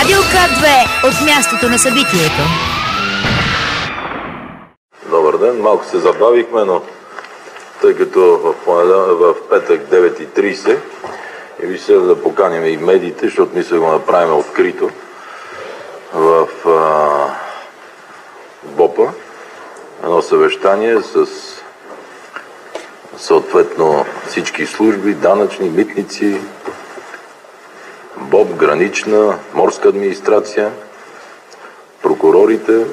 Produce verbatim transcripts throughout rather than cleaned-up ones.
Радио К две от мястото на събитието. Добър ден, малко се забавихме, но тъй като в, в петък девет и трийсет и ви следва да поканим и медиите, защото мисля го направим открито в а, БОПа, едно съвещание с съответно всички служби, данъчни, митници, БОП, гранична, морска администрация, прокурорите,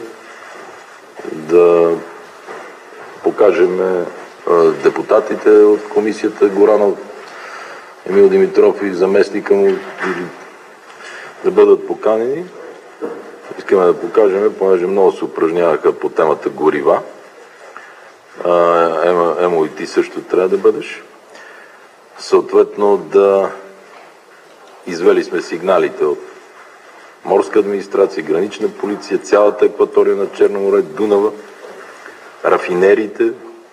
да покажем депутатите от комисията Горанов, Емил Димитров и заместника му да бъдат поканени. Искаме да покажем, понеже много се упражняваха по темата горива. Емо, Емо и ти също трябва да бъдеш. Съответно да извели сме сигналите от морска администрация, гранична полиция, цялата акватория на Черно море, Дунава, рафинериите.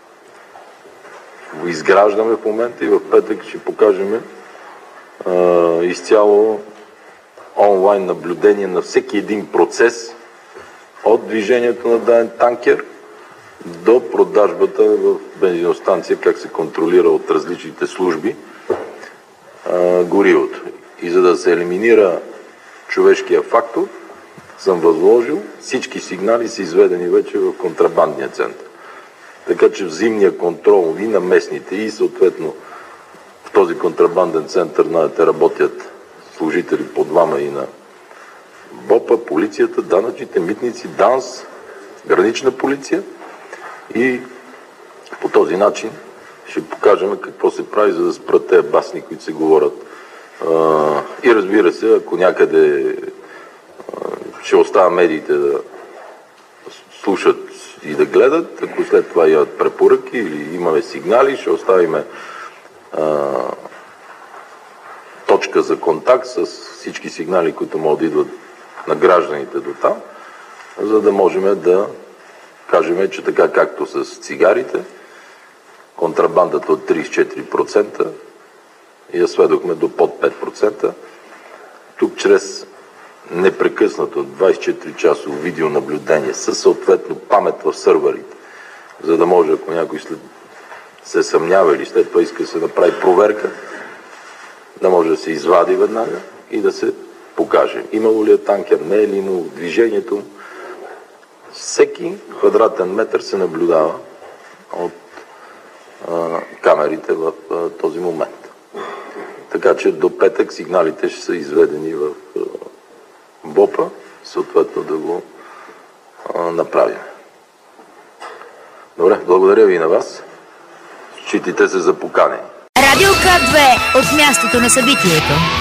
Го изграждаме в момента и в петък ще покажем а, изцяло онлайн наблюдение на всеки един процес от движението на даден танкер до продажбата в бензиностанция, как се контролира от различните служби а, горивото. И за да се елиминира човешкия фактор, съм възложил всички сигнали са изведени вече в контрабандния център. Така че взаимния контрол и на местните, и съответно в този контрабанден център, знаете, работят служители по двама и на БОПа, полицията, данъчните, митници, ДАНС, гранична полиция, и по този начин ще покажем какво се прави, за да спрат тези басни, които се говорят. И разбира се, ако някъде ще оставя медиите да слушат и да гледат, ако след това имат препоръки или имаме сигнали, ще оставим а, точка за контакт с всички сигнали, които могат да идват на гражданите до там, за да можем да кажем, че така както с цигарите, контрабандата от трийсет и четири процента я сведохме до под пет процента. Тук чрез непрекъснато двайсет и четири часово видеонаблюдение със съответно памет в сървърите, за да може, ако някой след се съмнява или след това иска да се направи проверка, да може да се извади веднага и да се покаже. Имало ли е танкер, не е ли, но движението. Всеки квадратен метър се наблюдава от а, камерите в а, този момент. Така че до петък сигналите ще са изведени в а, БОПа, съответно да го а, направим. Добре, благодаря ви и на вас. Считайте се за поканени. Радио К две от мястото на събитието.